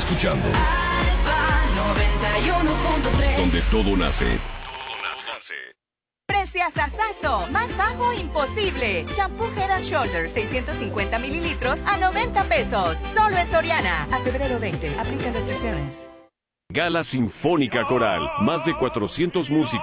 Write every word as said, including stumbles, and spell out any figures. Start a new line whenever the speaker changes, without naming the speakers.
escuchando
Alfa noventa y uno punto tres.
donde todo nace.
Preciasazo, más bajo imposible. Shampoo Head and Shoulders seiscientos cincuenta mililitros a noventa pesos. Solo en Soriana. A febrero veinte. Aplican restricciones.
Gala Sinfónica Coral. Más de cuatrocientos músicos